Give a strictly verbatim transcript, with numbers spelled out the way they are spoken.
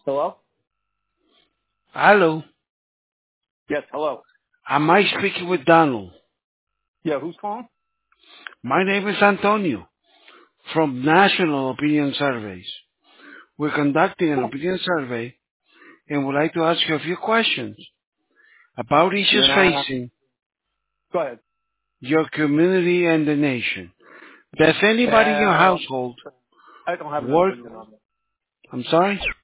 Hello? Hello. Yes, hello. Am I speaking with Donald? Yeah, who's calling? My name is Antonio from National Opinion Surveys. We're conducting an opinion survey and would like to ask you a few questions about issues Nah. facing Go ahead. your community and the nation. Does anybody in your Uh, household I don't have an work? opinion on that. I'm sorry?